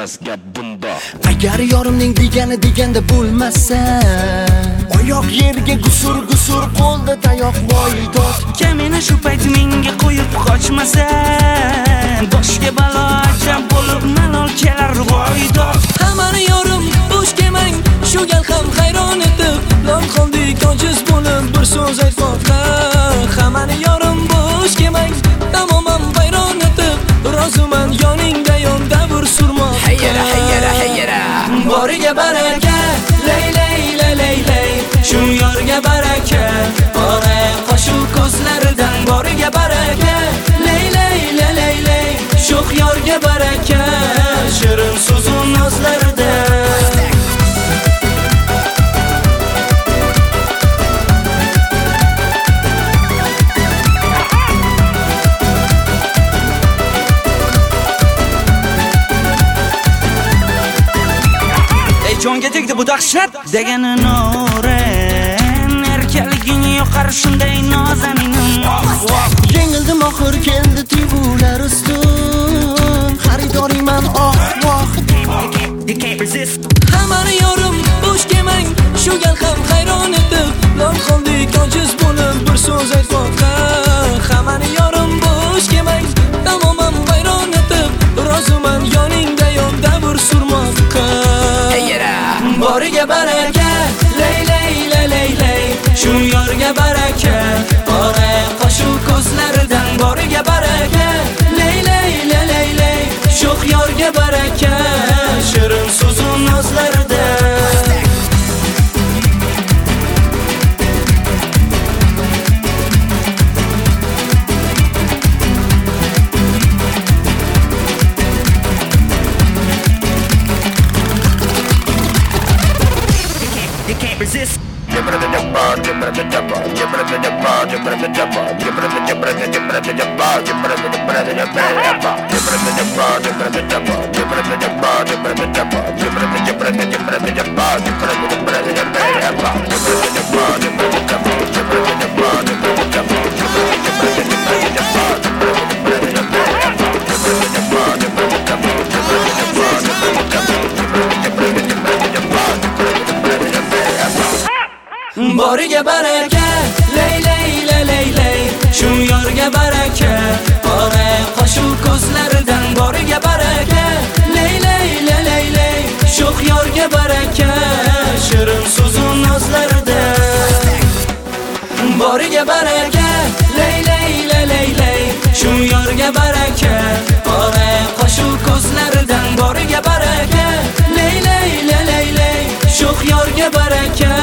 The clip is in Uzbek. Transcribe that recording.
emas gap bunda. Agar yorimning deganda bo'lmasa, oyoq yerga gusur qo'lda tayoq voydot. Kamina shu payt menga qo'yib qochmasa, boshga balo ajab bo'lib malol kelar voydot. Hammani yorim bo'sh kelmang, shu gal ham hayron etib, lol qoldik ojiz bo'lib bir so'z aytmoqqa. Hammani yorim bo'sh kelmang, tamoman vayron etib, roziman yoningda davr surmoqqa. Hayyara boriga baraka, lay shu yorga baraka, ora qoshu ko'zlaridan boriga baraka, lay sho'x yorga baraka, shirin so'zu nozlaridan. Jonga tegdi bu dahshat degani norin, erkaliging yo'qar shunday nozaminim. Yengildim oxir keldi tuyg'ular ustun, xaridoriyman voh. Hammani yorim bo'sh kelmang, shu gal ham hayron etib, lol qoldik ojiz bo'lib bir so'z aytmoqqa. Hammani yorim bo'sh kelmang, tamoman vayron etib, roziman yoningda davr surmoqqa. Boriga baraka, lay shu yorga baraka, ora qoshu ko'zlaridan boriga baraka, lay sho'x yorga baraka, shirin so'zu nozlaridan. Resist. Boriga baraka, lay shu yorga baraka, ora qoshu ko'zlaridan boriga baraka, lay sho'x yorga baraka, shirin so'zu nozlaridan. Boriga baraka, lay shu yorga baraka, ora qoshu ko'zlaridan boriga baraka, lay sho'x yorga baraka,